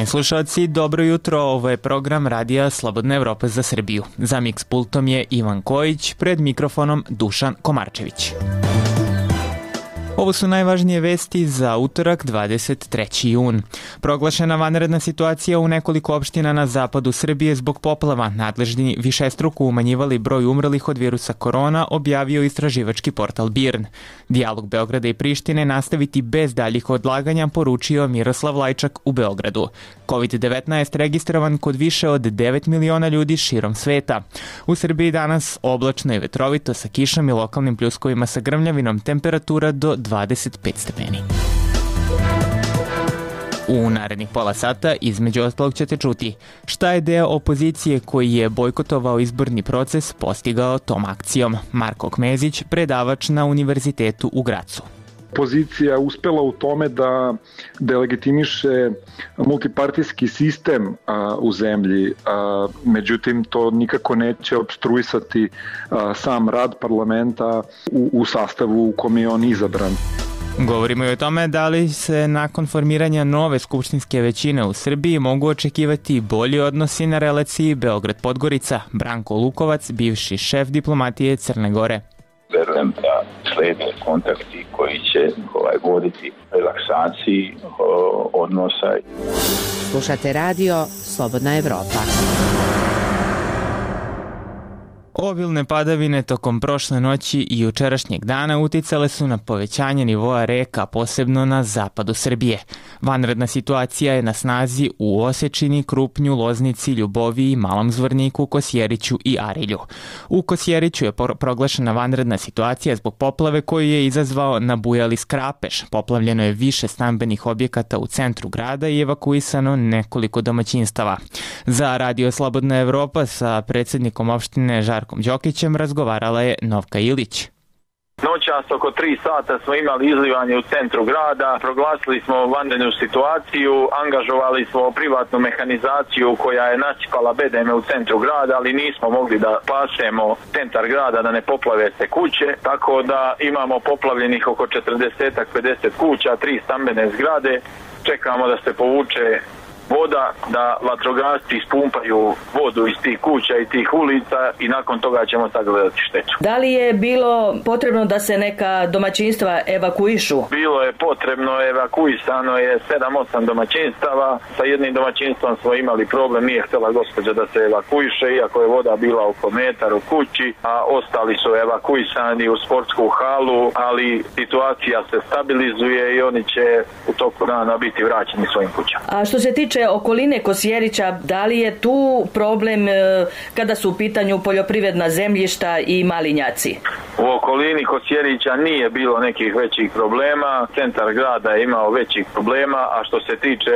Poštovani slušalci, dobro jutro, ovo je program Radija Slobodna Evropa za Srbiju. Za miks pultom je Ivan Kojić, pred mikrofonom Dušan Komarčević. Ovo su najvažnije vesti za utorak 23. jun. Proglašena vanredna situacija u nekoliko opština na zapadu Srbije zbog poplava. Nadležni višestruko umanjivali broj umrlih od virusa korona, objavio istraživački portal BIRN. Dijalog Beograda i Prištine nastaviti bez daljih odlaganja, poručio Miroslav Lajčak u Beogradu. COVID-19 registrovan kod više od 9 miliona ljudi širom sveta. U Srbiji danas oblačno i vetrovito sa kišom i lokalnim pljuskovima sa grmljavinom, temperatura do 25 stepeni. U narednih pola sata između ostalog ćete čuti šta je deo opozicije koji je bojkotovao izborni proces postigao tom akcijom. Marko Kmezić, predavač na Univerzitetu u Gracu. Opozicija uspela u tome da delegitimiše multipartijski sistem u zemlji, međutim to nikako neće opstruisati sam rad parlamenta u sastavu u kom je on izabran. Govorimo i o tome da li se nakon formiranja nove skupštinske većine u Srbiji mogu očekivati bolji odnosi na relaciji Beograd-Podgorica. Branko Lukovac, bivši šef diplomatije Crne Gore. Verujem da slede kontakti koji će voditi relaksaciji odnosa. Slušate radio Slobodna Evropa. Obilne padavine tokom prošle noći i jučerašnjeg dana uticale su na povećanje nivoa reka, posebno na zapadu Srbije. Vanredna situacija je na snazi u Osečini, Krupnju, Loznici, Ljuboviji, Malom Zvorniku, Kosjeriću i Arilju. U Kosjeriću je proglašena vanredna situacija zbog poplave koju je izazvao nabujali skrapeš. Poplavljeno je više stambenih objekata u centru grada i evakuisano nekoliko domaćinstava. Za Radio Slobodna Evropa sa predsjednikom opštine Žarkom Đokićem razgovarala je Novka Ilić. Noćas oko 3 sata smo imali izlivanje u centru grada, proglasili smo vanrednu situaciju, angažovali smo privatnu mehanizaciju koja je nasipala bedeme u centru grada, ali nismo mogli da pasemo centar grada da ne poplave se kuće, tako da imamo poplavljenih oko 40-50 kuća, 3 stambene zgrade, čekamo da se povuče voda, da vatrogasci ispumpaju vodu iz tih kuća i tih ulica i nakon toga ćemo sagledati štetu. Da li je bilo potrebno da se neka domaćinstva evakuišu? Bilo je potrebno, evakuisano je 7-8 domaćinstava. Sa jednim domaćinstvom smo imali problem, nije htjela gospođa da se evakuiše, iako je voda bila oko metar u kući, a ostali su evakuisani u sportsku halu, ali situacija se stabilizuje i oni će u toku dana biti vraćeni svojim kućama. A što se tiče okoline Kosjerića, da li je tu problem kada su u pitanju poljoprivredna zemljišta i malinjaci? U okolini Kosjerića nije bilo nekih većih problema, centar grada je imao većih problema, a što se tiče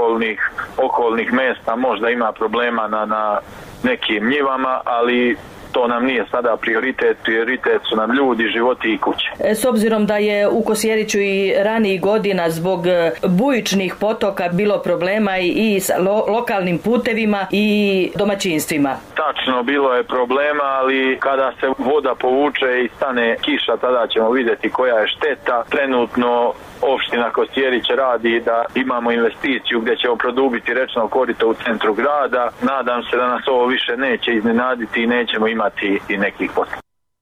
okolnih mesta možda ima problema na nekim njivama, ali to nam nije sada prioritet su nam ljudi, životi i kuće. S obzirom da je u Kosjeriću i ranijih godina zbog bujičnih potoka bilo problema i sa lokalnim putevima i domaćinstvima. Tačno, bilo je problema, ali kada se voda povuče i stane kiša, tada ćemo vidjeti koja je šteta. Trenutno opština Kosjerić radi da imamo investiciju gdje ćemo produbiti rečno korito u centru grada. Nadam se da nas ovo više neće iznenaditi i nećemo imati i nekih posla.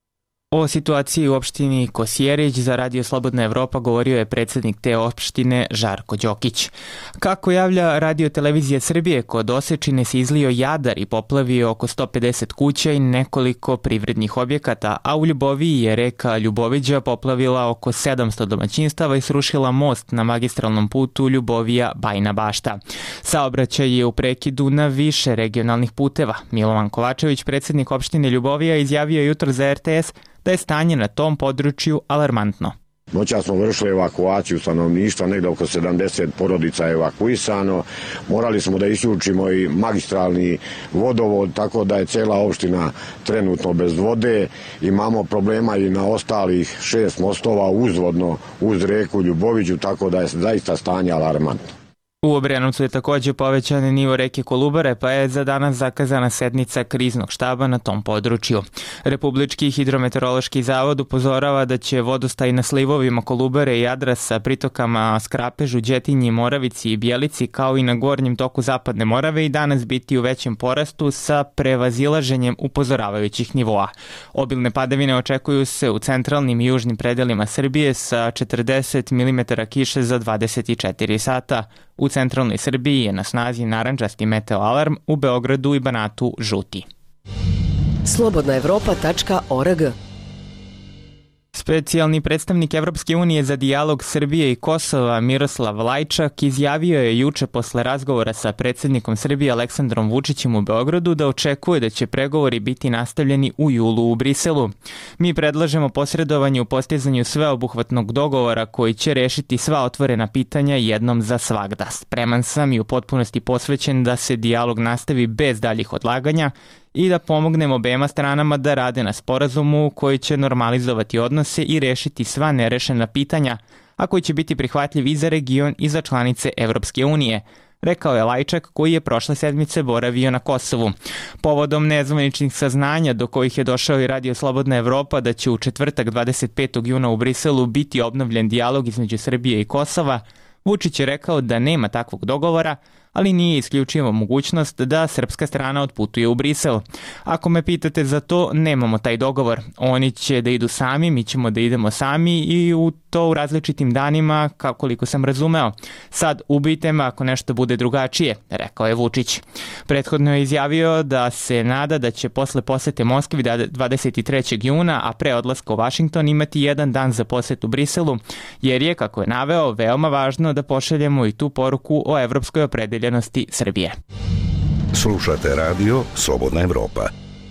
O situaciji u opštini Kosjerić za Radio Slobodna Evropa govorio je predsjednik te opštine Žarko Đokić. Kako javlja Radio Televizija Srbije, kod Osečine se izlio Jadar i poplavio oko 150 kuća i nekoliko privrednih objekata, a u Ljuboviji je reka Ljuboviđa poplavila oko 700 domaćinstava i srušila most na magistralnom putu Ljubovija-Bajina Bašta. Saobraćaj je u prekidu na više regionalnih puteva. Milovan Kovačević, predsjednik opštine Ljubovija, izjavio jutro za RTS da je stanje na tom području alarmantno. Noćas smo vršili evakuaciju stanovništva, negdje oko 70 porodica je evakuisano. Morali smo da isključimo i magistralni vodovod, tako da je cijela opština trenutno bez vode. Imamo problema i na ostalih 6 mostova uzvodno uz reku Ljuboviđu, tako da je zaista stanje alarmantno. U Obrenovcu je također povećan nivo reke Kolubare, pa je za danas zakazana sednica kriznog štaba na tom području. Republički hidrometeorološki zavod upozorava da će vodostaj na slivovima Kolubare i Jadra sa pritokama Skrapežu, Đetinji, Moravici i Bjelici, kao i na gornjem toku Zapadne Morave, i danas biti u većem porastu sa prevazilaženjem upozoravajućih nivoa. Obilne padavine očekuju se u centralnim i južnim predelima Srbije sa 40 mm kiše za 24 sata. U centralnoj Srbiji je na snazi narandžasti meteo alarm, u Beogradu i Banatu žuti. Slobodnaevropa.org. Specijalni predstavnik Evropske unije za dijalog Srbije i Kosova Miroslav Lajčak izjavio je juče posle razgovora sa predsjednikom Srbije Aleksandrom Vučićem u Beogradu da očekuje da će pregovori biti nastavljeni u julu u Briselu. Mi predlažemo posredovanje u postizanju sveobuhvatnog dogovora koji će rešiti sva otvorena pitanja jednom za svagda. Spreman sam i u potpunosti posvećen da se dijalog nastavi bez daljih odlaganja i da pomognemo obema stranama da rade na sporazumu koji će normalizovati odnose i rešiti sva nerešena pitanja, a koji će biti prihvatljiv i za region i za članice Evropske unije, rekao je Lajčak, koji je prošle sedmice boravio na Kosovu. Povodom nezvaničnih saznanja do kojih je došao i Radio Slobodna Evropa da će u četvrtak 25. juna u Briselu biti obnovljen dijalog između Srbije i Kosova, Vučić je rekao da nema takvog dogovora, ali nije isključivo mogućnost da srpska strana otputuje u Brisel. Ako me pitate za to, nemamo taj dogovor. Oni će da idu sami, mi ćemo da idemo sami i u to u različitim danima, koliko sam razumeo. Sad ubijte me ako nešto bude drugačije, rekao je Vučić. Prethodno je izjavio da se nada da će posle posete Moskvi 23. juna, a pre odlaska u Vašington, imati jedan dan za posetu Briselu, jer je, kako je naveo, veoma važno da pošaljemo i tu poruku o evropskoj opredeljenosti Srbije. Slušate radio Slobodna Evropa.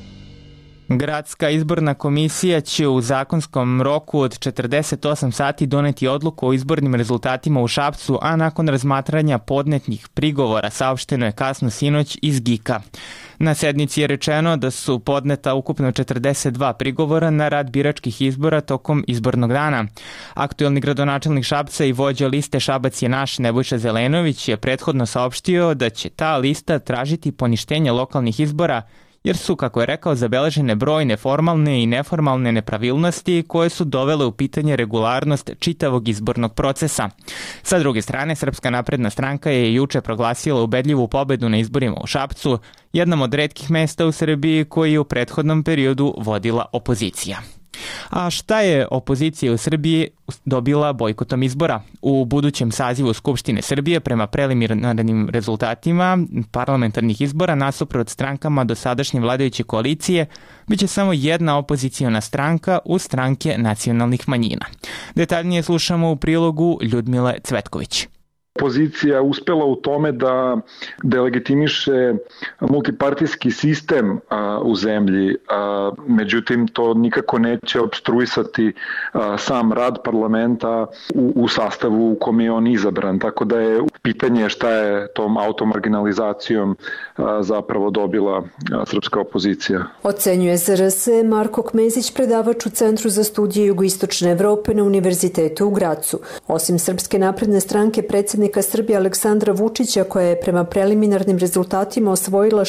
Gradska izborna komisija će u zakonskom roku od 48 sati doneti odluku o izbornim rezultatima u Šapcu, a nakon razmatranja podnetnih prigovora, saopšteno je kasno sinoć iz GIK-a. Na sednici je rečeno da su podneta ukupno 42 prigovora na rad biračkih izbora tokom izbornog dana. Aktuelni gradonačelnik Šapca i vođa liste Šabac je naš Nebojša Zelenović je prethodno saopštio da će ta lista tražiti poništenje lokalnih izbora, jer su, kako je rekao, zabeležene brojne formalne i neformalne nepravilnosti koje su dovele u pitanje regularnost čitavog izbornog procesa. Sa druge strane, Srpska napredna stranka je juče proglasila ubedljivu pobedu na izborima u Šapcu, jednom od retkih mesta u Srbiji koji je u prethodnom periodu vodila opozicija. A šta je opozicija u Srbiji dobila bojkotom izbora? U budućem sazivu Skupštine Srbije, prema preliminarnim rezultatima parlamentarnih izbora nasuprot strankama dosadašnje vladajuće koalicije, biće samo jedna opoziciona stranka uz stranke nacionalnih manjina. Detaljnije slušamo u prilogu Ljudmile Cvetković. Opozicija uspela u tome da delegitimiše multipartijski sistem u zemlji, međutim to nikako neće opstruisati sam rad parlamenta u sastavu u kome je on izabran, tako da je pitanje šta je tom automarginalizacijom zapravo dobila srpska opozicija. Ocenjuje ZRS Marko Kmezić, predavač u Centru za studije jugoistočne Evrope na Univerzitetu u Gracu. Osim Srpske napredne stranke, predsjednika Srbije Aleksandra Vučića, koja je prema preliminarnim rezultatima osvojila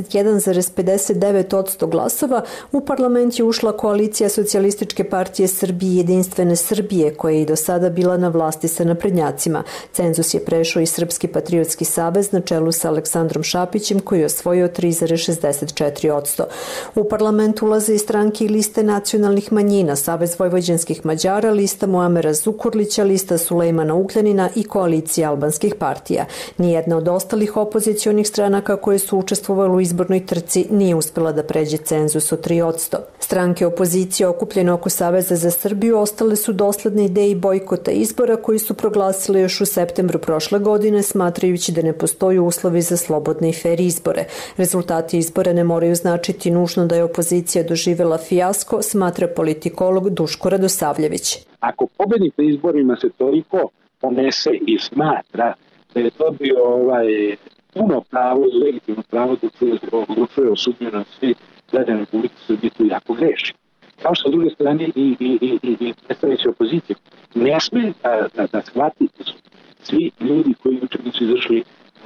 61,59% glasova, u parlament je ušla koalicija Socijalističke partije Srbije i Jedinstvene Srbije, koja je i do sada bila na vlasti sa naprednjacima. Cenzus je prešao i Srpski patriotski savez na čelu sa Aleksandrom Šapićem, koji je osvojio 3,64%. U parlament ulaze i stranke i liste nacionalnih manjina, Savez vojvođanskih Mađara, lista Muamera Zukorlića, lista Sulejmana Ugljanina i koalicija albanskih partija. Nijedna od ostalih opozicionih stranaka koje su učestvovali u izbornoj trci nije uspela da pređe cenzus od 3%. Stranke opozicije okupljene oko Saveza za Srbiju ostale su dosledne ideji bojkota izbora koji su proglasili još u septembru prošle godine, smatrajući da ne postoji uslovi za slobodne i fer izbore. Rezultati izbora ne moraju značiti nužno da je opozicija doživela fijasko, smatra politikolog Duško Radosavljević. Ako pobednik na izborima se toliko ponese i smatra da je dobio puno pravo i legitimno pravo da se odlučuje o sudbini svih građana Republike Srbije, tu jako greši. Kao što s druge strane i predstavnici opozicije ne sme da shvati svi ljudi koji jučer nisu izašli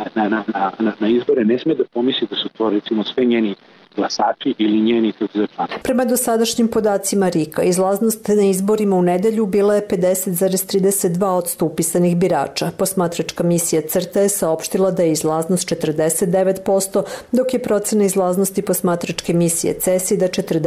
na izbore ne sme da pomisli da su to recimo sve njeni glasači ili njeni simpatizeri. Prema dosadašnjim podacima RIK-a, izlaznost na izborima u nedelju bila je 50,32% upisanih birača. Posmatračka misija CRTA je saopštila da je izlaznost 49%, dok je procena izlaznosti posmatračke misije CESID-a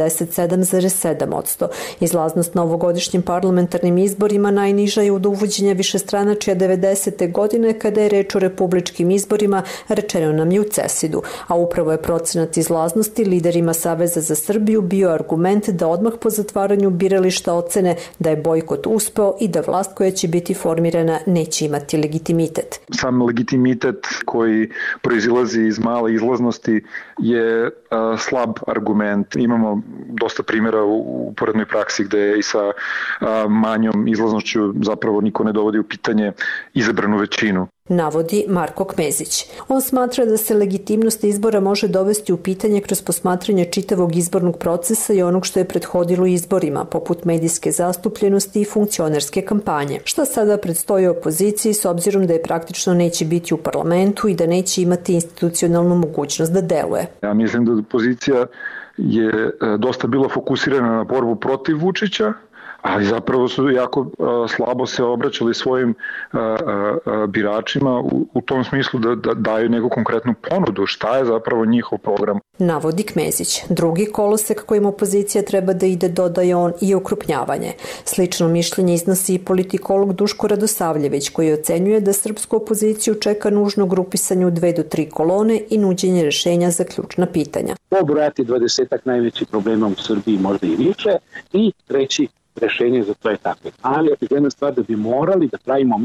47,7%. Izlaznost na ovogodišnjim parlamentarnim izborima najniža je od uvođenja višestranačja 90. godine kada je reč o republičkim izborima, rečeno nam je u CESID-u, a upravo je procenat izlaznosti liderima Saveza za Srbiju bio argument da odmah po zatvaranju birališta ocene da je bojkot uspeo i da vlast koja će biti formirana neće imati legitimitet. Sam legitimitet koji proizilazi iz male izlaznosti je slab argument. Imamo dosta primjera u uporednoj praksi gde je i sa manjom izlaznošću zapravo niko ne dovodi u pitanje izabranu većinu. Navodi Marko Kmezić. On smatra da se legitimnost izbora može dovesti u pitanje kroz posmatranje čitavog izbornog procesa i onog što je prethodilo izborima, poput medijske zastupljenosti i funkcionerske kampanje. Šta sada predstoji opoziciji s obzirom da je praktično neće biti u parlamentu i da neće imati institucionalnu mogućnost da deluje? Ja mislim da opozicija je dosta bila fokusirana na borbu protiv Vučića, ali zapravo su jako slabo se obraćali svojim biračima u tom smislu da daju neku konkretnu ponudu, šta je zapravo njihov program. Navodi Kmezić. Drugi kolosek kojim opozicija treba da ide, dodaje on, i okrupnjavanje. Slično mišljenje iznosi i politikolog Duško Radosavljević, koji ocenjuje da srpsku opoziciju čeka nužno grupisanje u 2 do 3 kolone i nuđenje rešenja za ključna pitanja. Pobrojati 20 najvećih problema u Srbiji, možda i više, i treći rešenje za to je takve. Ali očigledna stvar da bi morali da pravimo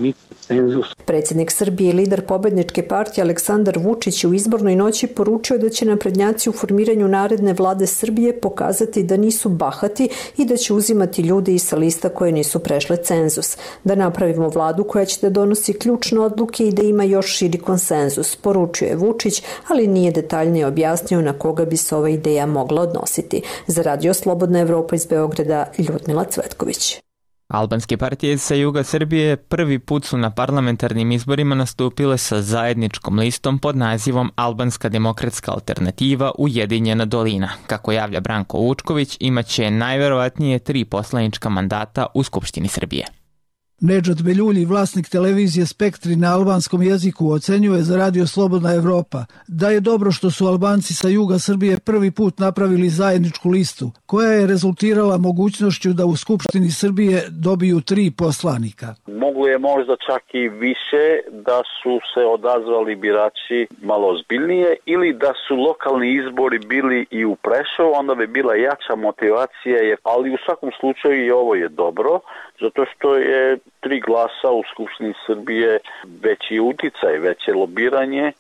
cenzus. Predsjednik Srbije i lider pobedničke partije Aleksandar Vučić u izbornoj noći poručio da će naprednjaci u formiranju naredne vlade Srbije pokazati da nisu bahati i da će uzimati ljude i sa lista koje nisu prešle cenzus. Da napravimo vladu koja će da donosi ključne odluke i da ima još širi konsenzus, poručio je Vučić, ali nije detaljnije objasnio na koga bi se ova ideja mogla odnositi. Za Radio Slobodna Evropa iz Beograda, Ljudmila Cvetković. Albanske partije sa juga Srbije prvi put su na parlamentarnim izborima nastupile sa zajedničkom listom pod nazivom Albanska demokratska alternativa Ujedinjena dolina. Kako javlja Branko Vučković, imaće najverovatnije 3 poslanička mandata u Skupštini Srbije. Nedžad Beljulji, vlasnik televizije Spektri na albanskom jeziku, ocenjuje za Radio Slobodna Evropa da je dobro što su Albanci sa juga Srbije prvi put napravili zajedničku listu, koja je rezultirala mogućnošću da u Skupštini Srbije dobiju 3 poslanika. Moglo je možda čak i više da su se odazvali birači malo ozbiljnije ili da su lokalni izbori bili i u Prešovu, onda bi bila jača motivacija, ali u svakom slučaju i ovo je dobro, zato što je 3 glasa u Skupštini Srbije veći uticaj, veće lobiranje.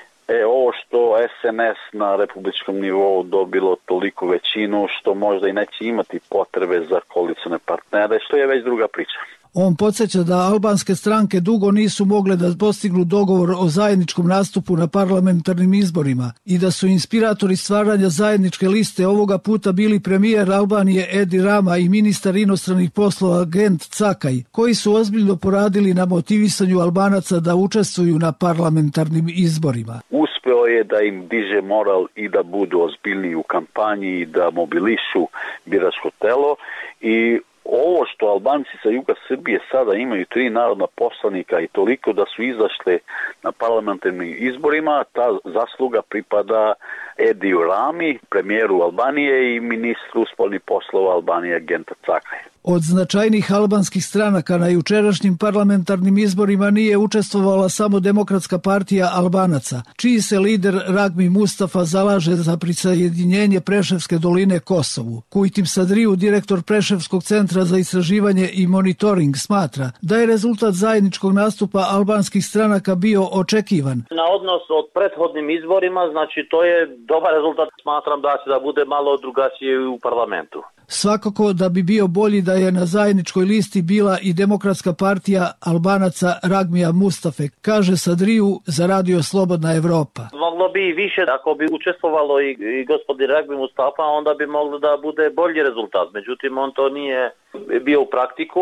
Ovo što SNS na republičkom nivou dobilo toliko većinu što možda i neće imati potrebe za koalicione partnere, što je već druga priča. On podsjeća da albanske stranke dugo nisu mogle da postignu dogovor o zajedničkom nastupu na parlamentarnim izborima i da su inspiratori stvaranja zajedničke liste ovoga puta bili premijer Albanije Edi Rama i ministar inostranih poslova Gent Cakaj, koji su ozbiljno poradili na motivisanju Albanaca da učestvuju na parlamentarnim izborima. Uspeo je da im diže moral i da budu ozbiljniji u kampanji i da mobilišu biračko telo i ovo što Albanci sa juga Srbije sada imaju 3 narodna poslanika i toliko da su izašli na parlamentarnim izborima, ta zasluga pripada Ediju Rami, premijeru Albanije i ministru spoljnih poslova Albanije Genta Cakaj. Od značajnih albanskih stranaka na jučerašnjim parlamentarnim izborima nije učestvovala samo Demokratska partija Albanaca, čiji se lider Ragmi Mustafa zalaže za prisajedinjenje Preševske doline Kosovu. Kujtim Sadriju, direktor Preševskog centra za istraživanje i monitoring, smatra da je rezultat zajedničkog nastupa albanskih stranaka bio očekivan. Na odnos od prethodnim izborima, znači to je dobar rezultat, smatram da će da bude malo drugačije u parlamentu. Svakako da bi bio bolji da je na zajedničkoj listi bila i Demokratska partija Albanaca Ragmija Mustafe, kaže Sadriju za Radio Slobodna Evropa. Moglo bi i više, ako bi učestvovalo i gospodin Ragmi Mustafa, onda bi moglo da bude bolji rezultat. Međutim, on to nije bio u praktiku.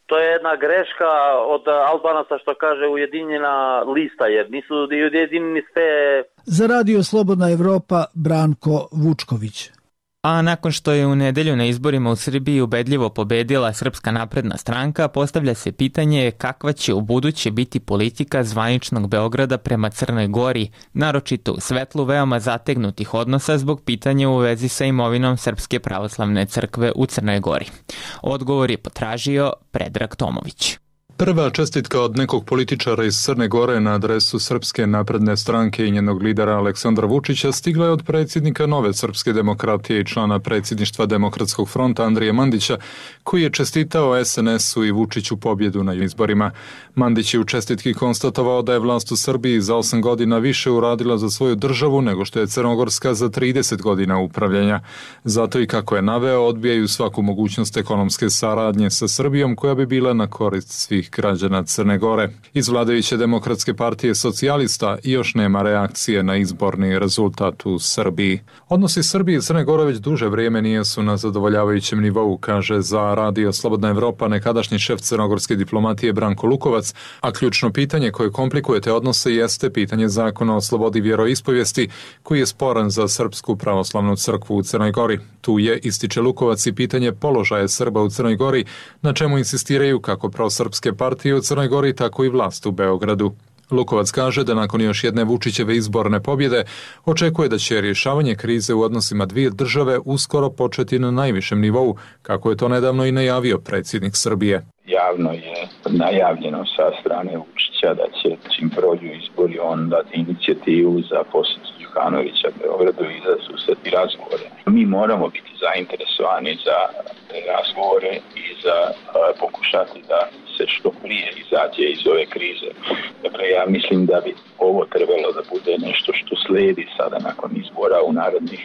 To je jedna greška od Albanaca što kaže ujedinjena lista, jer nisu ujedinjeni sve. Za Radio Slobodna Evropa, Branko Vučković. A nakon što je u nedelju na izborima u Srbiji ubedljivo pobedila Srpska napredna stranka, postavlja se pitanje kakva će u buduće biti politika zvaničnog Beograda prema Crnoj Gori, naročito u svetlu veoma zategnutih odnosa zbog pitanja u vezi sa imovinom Srpske pravoslavne crkve u Crnoj Gori. Odgovor je potražio Predrag Tomović. Prva čestitka od nekog političara iz Crne Gore na adresu Srpske napredne stranke i njenog lidera Aleksandra Vučića stigla je od predsjednika Nove srpske demokratije i člana predsjedništva Demokratskog fronta Andrije Mandića, koji je čestitao SNS-u i Vučiću pobjedu na izborima. Mandić je u čestitki konstatovao da je vlast u Srbiji za 8 godina više uradila za svoju državu nego što je Crnogorska za 30 godina upravljanja. Zato i kako je naveo, odbijaju svaku mogućnost ekonomske saradnje sa Srbijom koja bi bila na korist svih građana Crne Gore. Iz vladajuće Demokratske partije socijalista još nema reakcije na izborni rezultat u Srbiji. Odnosi Srbije i Crne Gore već duže vrijeme nisu na zadovoljavajućem nivou, kaže za Radio Slobodna Evropa nekadašnji šef crnogorske diplomatije Branko Lukovac, a ključno pitanje koje komplikuje te odnose jeste pitanje zakona o slobodi vjeroispovijesti koji je sporan za Srpsku pravoslavnu crkvu u Crnoj Gori. Tu je, ističe Lukovac, i pitanje položaja Srba u Crnoj Gori, na čemu insistiraju kako prosrpske partije u Crnoj Gori, tako i vlast u Beogradu. Lukovac kaže da nakon još jedne Vučićeve izborne pobjede očekuje da će rješavanje krize u odnosima dvije države uskoro početi na najvišem nivou, kako je to nedavno i najavio predsjednik Srbije. Javno je najavljeno sa strane Vučića da će čim prođu izbori on dati inicijativu za posjet Đukanovića Beogradu i za susreti razgovore. Mi moramo biti zainteresovani za razgovore i za pokušati da se što prije izađe iz ove krize. Dakle, ja mislim da bi ovo trebalo da bude nešto što slijedi sada nakon izbora u narednih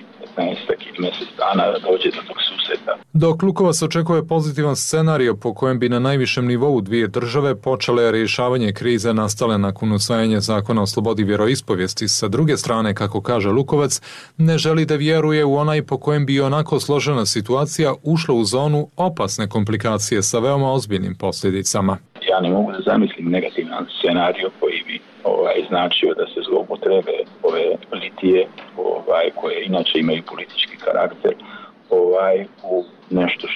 15 mjesec dana da dođe do tog susreta. Dok Lukovac očekuje pozitivan scenario po kojem bi na najvišem nivou dvije države počele rješavanje krize nastale nakon usvajanja zakona o slobodi vjeroispovijesti, sa druge strane, kako kaže Lukovac, ne želi da vjeruje u onaj po kojem bi onako složena situacija ušla u zonu opasne komplikacije sa veoma ozbiljnim posljedicama. Ja ne mogu da zamislim negativan scenario koji bi značio da se zloupotrebe ove litije koje inače imaju politički karakter u nešto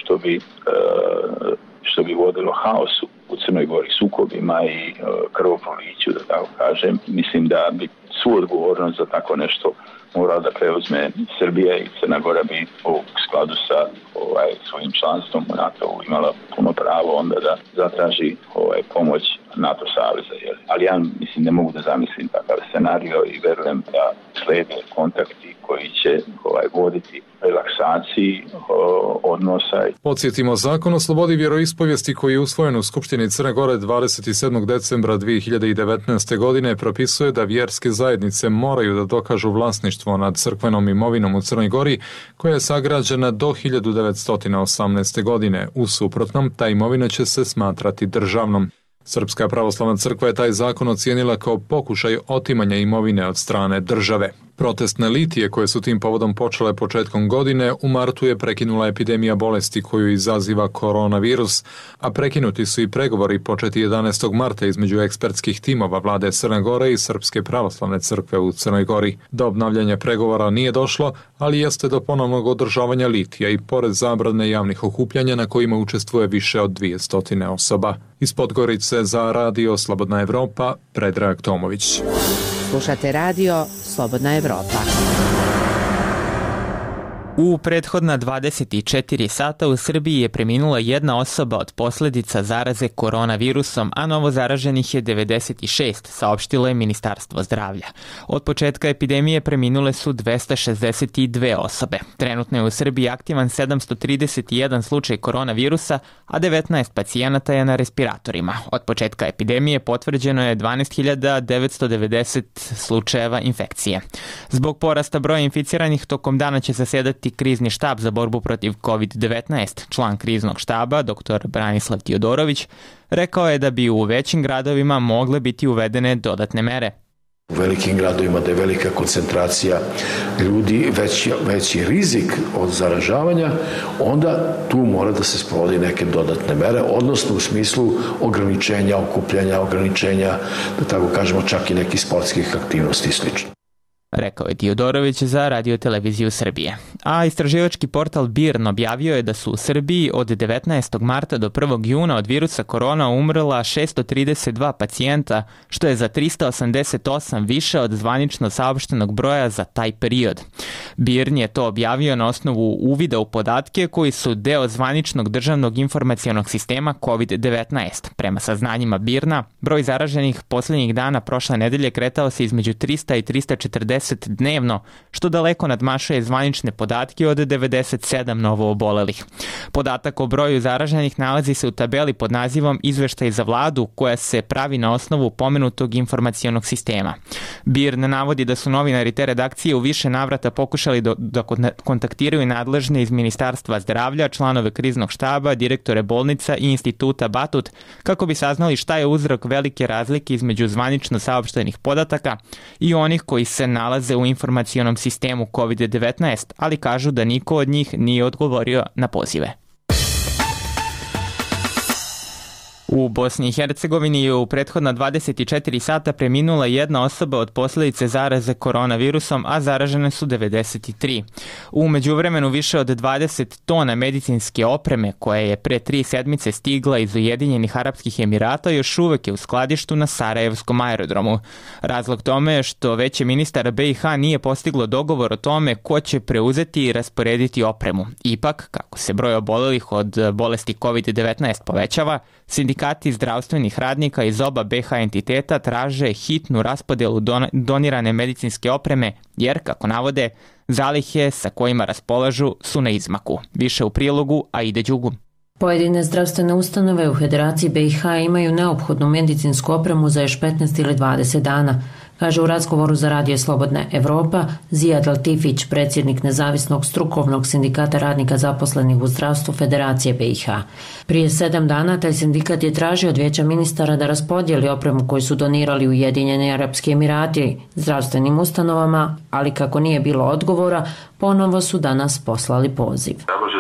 što bi vodilo haosu u Crnoj Gori, sukobima i krvoproliću, da tako kažem. Mislim da bi svu odgovornost za tako nešto morala da preuzme Srbija i Crna Gora bi u skladu sa svojim članstvom u NATO-u imala puno pravo onda da zatraži pomoć NATO saveza. Ali ja mislim ne mogu da zamislim takav scenario i verujem da slede kontakti koji će voditi relaksaciji odnosa. Podsjetimo, zakon o slobodi vjeroispovijesti koji je usvojen u Skupštini Crne Gore 27. decembra 2019. godine propisuje da vjerske zajednice moraju da dokažu vlasništvo nad crkvenom imovinom u Crnoj Gori koja je sagrađena do 1918. godine. U suprotnom, ta imovina će se smatrati državnom. Srpska pravoslavna crkva je taj zakon ocijenila kao pokušaj otimanja imovine od strane države. Protestne litije koje su tim povodom počele početkom godine u martu je prekinula epidemija bolesti koju izaziva koronavirus, a prekinuti su i pregovori početi 11. marta između ekspertskih timova vlade Crne Gore i Srpske pravoslavne crkve u Crnoj Gori. Do obnavljanja pregovora nije došlo, ali jeste do ponovnog održavanja litija i pored zabrane javnih okupljanja na kojima učestvuje više od 200 osoba. Iz Podgorice za Radio Slobodna Evropa, Predrag Tomović. Slušate Radio Slobodna Evropa. U prethodna 24 sata u Srbiji je preminula jedna osoba od posljedica zaraze koronavirusom, a novo zaraženih je 96, saopštilo je Ministarstvo zdravlja. Od početka epidemije preminule su 262 osobe. Trenutno je u Srbiji aktivan 731 slučaj koronavirusa, a 19 pacijenata je na respiratorima. Od početka epidemije potvrđeno je 12.990 slučajeva infekcije. Zbog porasta broja inficiranih tokom dana će zasedati krizni štab za borbu protiv COVID-19. Član kriznog štaba, dr. Branislav Tiodorović, rekao je da bi u većim gradovima mogle biti uvedene dodatne mere. U velikim gradovima da je velika koncentracija ljudi, veći rizik od zaražavanja, onda tu mora da se sprovodi neke dodatne mere, odnosno u smislu ograničenja, okupljanja, ograničenja, da tako kažemo, čak i nekih sportskih aktivnosti i slično. Rekao je Tiodorović za Radio televiziju Srbije. A istraživački portal BIRN objavio je da su u Srbiji od 19. marta do 1. juna od virusa korona umrla 632 pacijenta, što je za 388 više od zvanično saopštenog broja za taj period. BIRN je to objavio na osnovu uvida u podatke koji su deo zvaničnog državnog informacionog sistema COVID-19. Prema saznanjima BIRN-a, broj zaraženih posljednjih dana prošle nedelje kretao se između 300 i 340 dnevno, što daleko nadmašuje zvanične podatke od 97 novoobolelih. Podatak o broju zaraženih nalazi se u tabeli pod nazivom Izveštaj za vladu, koja se pravi na osnovu pomenutog informacionog sistema. BIRN navodi da su novinari te redakcije u više navrata pokušali da kontaktiraju nadležne iz Ministarstva zdravlja, članove kriznog štaba, direktore bolnica i instituta Batut, kako bi saznali šta je uzrok velike razlike između zvanično saopštenih podataka i onih koji se nalaze u informacionom sistemu COVID-19, ali kažu da niko od njih nije odgovorio na pozive. U Bosni i Hercegovini je u prethodna 24 sata preminula jedna osoba od posljedice zaraze koronavirusom, a zaražene su 93. U međuvremenu više od 20 tona medicinske opreme, koja je pre 3 sedmice stigla iz Ujedinjenih Arapskih Emirata, još uvek je u skladištu na Sarajevskom aerodromu. Razlog tome je što veće ministar BiH nije postiglo dogovor o tome ko će preuzeti i rasporediti opremu. Ipak, kako se broj obolelih od bolesti COVID-19 povećava, sindikati zdravstvenih radnika iz oba BiH entiteta traže hitnu raspodelu donirane medicinske opreme, jer, kako navode, zalihe sa kojima raspolažu su na izmaku. Više u prilogu Aide Đugu. Pojedine zdravstvene ustanove u Federaciji BiH imaju neophodnu medicinsku opremu za još 15 ili 20 dana, kaže u razgovoru za Radio Slobodna Evropa Zijad Latifić, predsjednik nezavisnog strukovnog sindikata radnika zaposlenih u zdravstvu Federacije BiH. Prije 7 dana taj sindikat je tražio od vijeća ministara da raspodijeli opremu koju su donirali Ujedinjeni Arapski Emirati zdravstvenim ustanovama, ali kako nije bilo odgovora, ponovo su danas poslali poziv.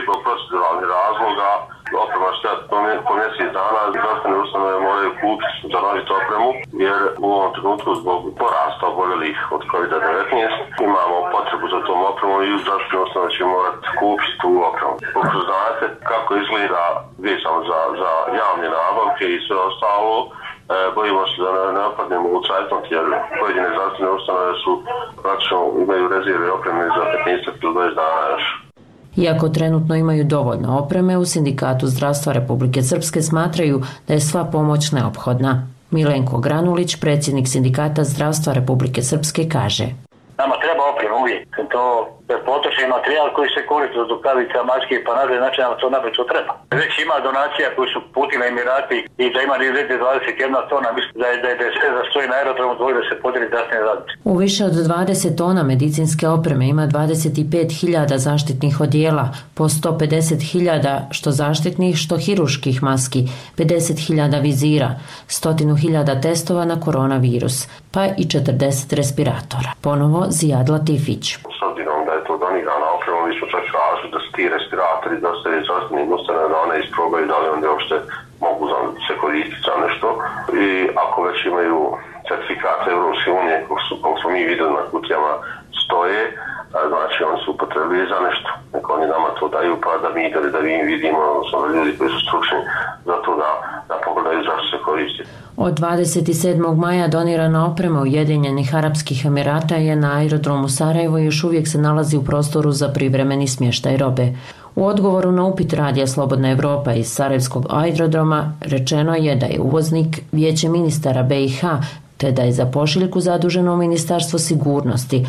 Oprema što po mjesec dana zdravstvene ustanove moraju kupiti za noviti opremu, jer u ovom trenutku zbog porasta oboljelih od COVID-19 imamo potrebu za tom opremom i zdravstvene ustanove će morati kupiti tu opremu. Kako znate kako izgleda vezano za javne nabavke i sve ostalo, bojimo se da ne opadnemo u cajtnot, jer pojedine zdravstvene ustanove su praktično imaju rezerve opreme za 15 ili 20 dana još. Iako trenutno imaju dovoljno opreme, u Sindikatu zdravstva Republike Srpske smatraju da je sva pomoć neophodna. Milenko Granulić, predsjednik Sindikata zdravstva Republike Srpske, kaže: Nama treba oprema uvijek. To je potrošni materijal koji se koristi od rukavica, maske pa nadalje, znači nam to naprosto treba. Već ima donacija koji su putili Emirati i da ima 21 tona, mislim da je sve za stoji na aerodromu dvoje da se podijeli zdravstvene radnice. U više od 20 tona medicinske opreme ima 25.000 zaštitnih odijela, po 150.000 što zaštitnih, što hiruških maski, 50.000 vizira, 100.000 testova na koronavirus, pa i 40 respiratora. Ponovo Zijad Latifić. S obzirom da je to donirana oprema, mi smo čak tražili da se ti respiratori dostavljaju zdravstvenim ustanove da one isprobaju da li onda uopšte mogu se koristiti za nešto. I ako već imaju certifikate Europske unije, kako smo mi vidjeli na kutijama stoje, znači oni su upotrebili za nešto. Neko oni nama to daju pa da mi da mi vidimo, odnosno ljudi koji su stručni za to da pogledaju zašto se koristi. Od 27. maja donirana oprema Ujedinjenih Arapskih Emirata je na aerodromu Sarajevo i još uvijek se nalazi u prostoru za privremeni smještaj robe. U odgovoru na upit Radija Slobodna Evropa iz Sarajevskog aerodroma rečeno je da je uvoznik Vijeće ministara BiH, te da je za pošiljku zaduženo Ministarstvo sigurnosti,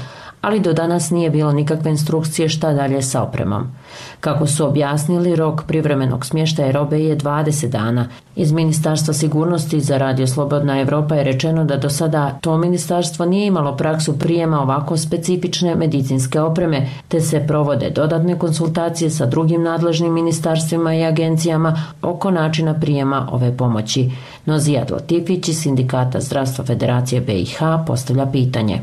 ali do danas nije bilo nikakve instrukcije šta dalje sa opremom. Kako su objasnili, rok privremenog smještaja robe je 20 dana. Iz Ministarstva sigurnosti za Radio Slobodna Evropa je rečeno da do sada to ministarstvo nije imalo praksu prijema ovako specifične medicinske opreme, te se provode dodatne konsultacije sa drugim nadležnim ministarstvima i agencijama oko načina prijema ove pomoći. No Zijad Latifić iz Sindikata zdravstva Federacije BiH postavlja pitanje.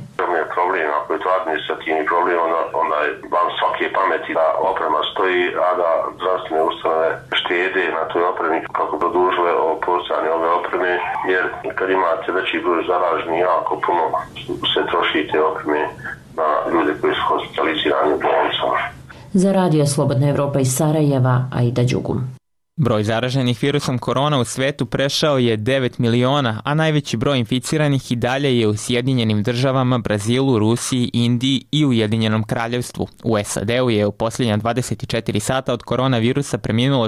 Administrativni problem, onda je van svake pameti da oprema stoji, a da zdravstvene ustanove štede na toj opremi kako produžile postojanje ove opreme, jer kad imate veći broj zaraženih, jako puno se troši te opreme na ljude koji su hospitalizirani u bolnicama. Za Radio Slobodna Evropa iz Sarajeva, Aida Đugum. Broj zaraženih virusom korona u svetu prešao je 9 miliona, a najveći broj inficiranih i dalje je u Sjedinjenim državama, Brazilu, Rusiji, Indiji i Ujedinjenom kraljevstvu. U SAD-u je u posljednja 24 sata od koronavirusa preminulo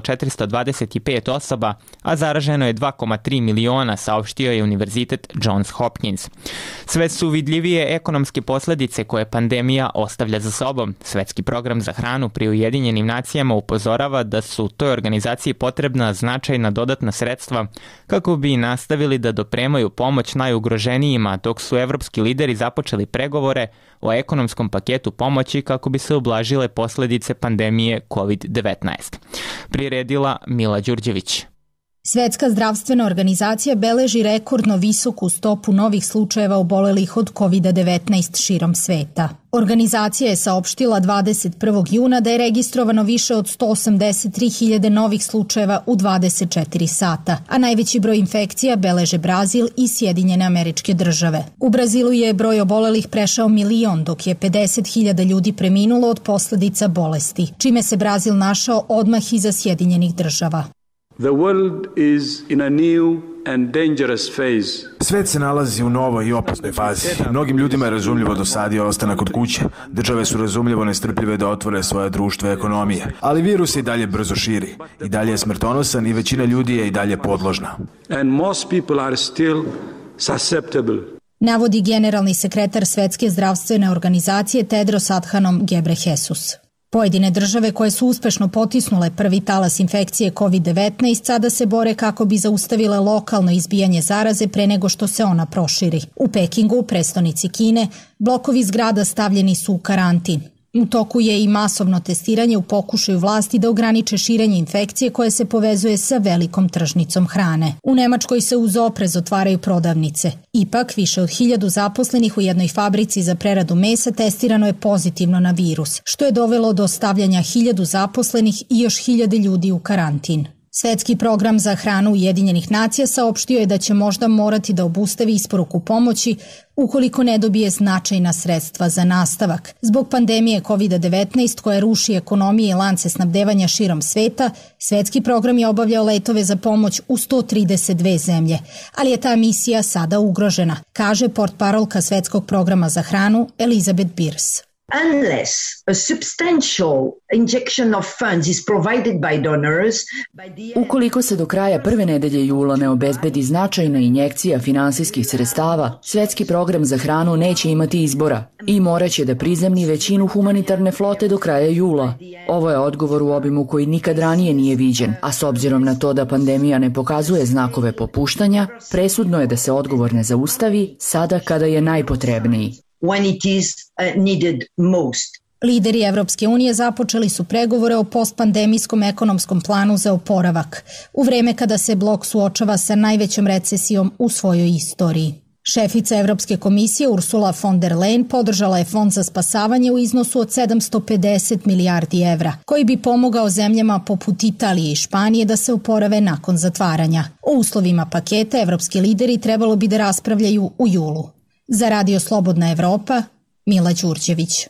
425 osoba, a zaraženo je 2,3 miliona, saopštio je Univerzitet Johns Hopkins. Sve su vidljivije ekonomske posljedice koje pandemija ostavlja za sobom. Svetski program za hranu pri Ujedinjenim nacijama upozorava da su toj organizaciji potrebna značajna dodatna sredstva kako bi nastavili da dopremaju pomoć najugroženijima, dok su evropski lideri započeli pregovore o ekonomskom paketu pomoći kako bi se ublažile posljedice pandemije COVID-19. Priredila Mila Đurđević. Svetska zdravstvena organizacija beleži rekordno visoku stopu novih slučajeva obolelih od COVID-19 širom sveta. Organizacija je saopštila 21. juna da je registrovano više od 183.000 novih slučajeva u 24 sata, a najveći broj infekcija beleže Brazil i Sjedinjene Američke Države. U Brazilu je broj obolelih prešao 1 milion, dok je 50.000 ljudi preminulo od posljedica bolesti, čime se Brazil našao odmah iza Sjedinjenih Država. The world is in a new and dangerous phase. Svet se nalazi u novoj i opasnoj fazi. Mnogim ljudima je razumljivo dosadio ostanak kod kuće. Države su razumljivo nestrpljive da otvore svoje društvo i ekonomije. Ali virus se i dalje brzo širi. I dalje je smrtonosan i većina ljudi je i dalje podložna. And most people are still susceptible. Navodi generalni sekretar Svetske zdravstvene organizacije Tedros Adhanom Ghebreyesus. Pojedine države koje su uspešno potisnule prvi talas infekcije COVID-19 sada se bore kako bi zaustavile lokalno izbijanje zaraze pre nego što se ona proširi. U Pekingu, prestonici Kine, blokovi zgrada stavljeni su u karantin. U toku je i masovno testiranje u pokušaju vlasti da ograniče širenje infekcije koje se povezuje sa velikom tržnicom hrane. U Nemačkoj se uz oprez otvaraju prodavnice. Ipak, više od 1000 zaposlenih u jednoj fabrici za preradu mesa testirano je pozitivno na virus, što je dovelo do stavljanja 1000 zaposlenih i još 1000 ljudi u karantin. Svetski program za hranu Ujedinjenih nacija saopštio je da će možda morati da obustavi isporuku pomoći ukoliko ne dobije značajna sredstva za nastavak. Zbog pandemije COVID-19 koja ruši ekonomije i lance snabdevanja širom sveta, svetski program je obavljao letove za pomoć u 132 zemlje, ali je ta misija sada ugrožena, kaže portparolka Svetskog programa za hranu Elizabeth Beers. Unless a substantial injection of funds is provided by donors, ukoliko se do kraja prve nedelje jula ne obezbedi značajna injekcija finansijskih sredstava, Svetski program za hranu neće imati izbora i morat će da prizemni većinu humanitarne flote do kraja jula. Ovo je odgovor u obimu koji nikad ranije nije viđen, a s obzirom na to da pandemija ne pokazuje znakove popuštanja, presudno je da se odgovor ne zaustavi sada kada je najpotrebniji. When it is needed most. Lideri Evropske unije započeli su pregovore o postpandemijskom ekonomskom planu za oporavak, u vreme kada se blok suočava sa najvećom recesijom u svojoj istoriji. Šefica Evropske komisije Ursula von der Leyen podržala je fond za spasavanje u iznosu od 750 milijardi evra, koji bi pomogao zemljama poput Italije i Španije da se oporave nakon zatvaranja. O uslovima paketa evropski lideri trebalo bi da raspravljaju u julu. Za Radio Slobodna Evropa, Mila Đurđević.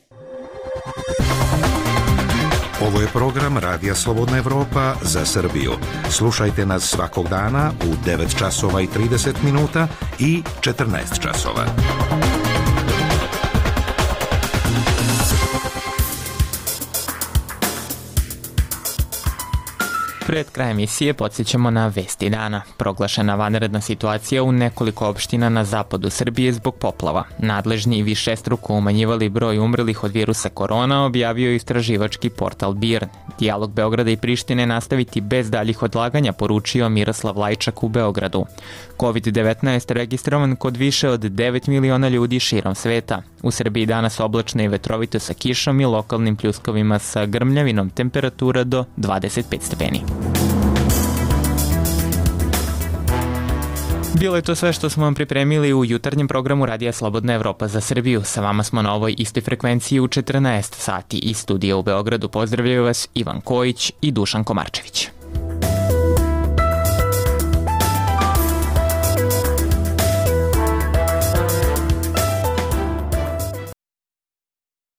Ovo je program Radija Slobodna Evropa za Srbiju. Slušajte nas svakog dana u 9 časova i 30 minuta i 14 časova. Pred krajem emisije podsjećamo na vesti dana. Proglašena vanredna situacija u nekoliko opština na zapadu Srbije zbog poplava. Nadležni višestruko umanjivali broj umrlih od virusa korona, objavio je istraživački portal BIRN. Dijalog Beograda i Prištine nastaviti bez daljih odlaganja, poručio Miroslav Lajčak u Beogradu. COVID-19 registrovan kod više od 9 miliona ljudi širom sveta. U Srbiji danas oblačno i vetrovito sa kišom i lokalnim pljuskovima sa grmljavinom, temperatura do 25 stepeni. Bilo je to sve što smo vam pripremili u jutarnjem programu Radija Slobodna Evropa za Srbiju. Sa vama smo na ovoj istoj frekvenciji u 14 sati. Iz studija u Beogradu pozdravljaju vas Ivan Kojić i Dušan Komarčević.